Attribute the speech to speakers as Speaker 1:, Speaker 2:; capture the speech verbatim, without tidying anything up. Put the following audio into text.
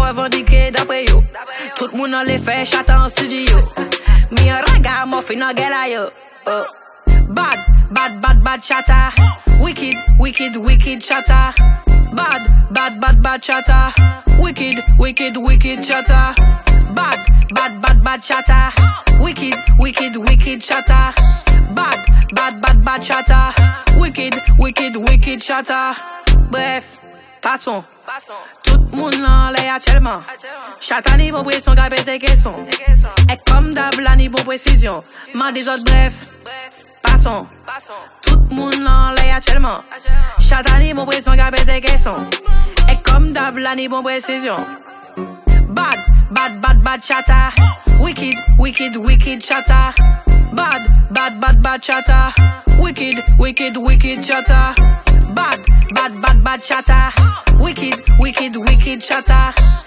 Speaker 1: revendiqué d'après yo. Tout le monde en les fait chata en studio. Mi raga mo fin en gala yo. Oh. Bad, bad, bad, bad chata. Wicked, wicked, wicked chata. Bad, bad, bad, bad chata. Wicked, wicked, wicked chata. Bad, bad, bad, bad chata. Wicked, wicked, wicked chata. Bad, bad, bad, bad chata. Wicked, wicked, wicked chata. Bref, passons. Tout le monde là, là, actuellement. Chata ni bon pression, gars, tes questions. Et comme d'hab, là, ni bon précision. M'en des autres, bref. Passons. Tout le monde là, là, actuellement. Chata ni bon pression, gars, tes questions. Et comme d'hab, là, ni bon précision. Bad, bad, bad, bad chata. Wicked, wicked, wicked chata. Bad, bad, bad, bad chata. Wicked, wicked, wicked chata. Bad, bad, bad, bad chata. Wicked, wicked, wicked chata.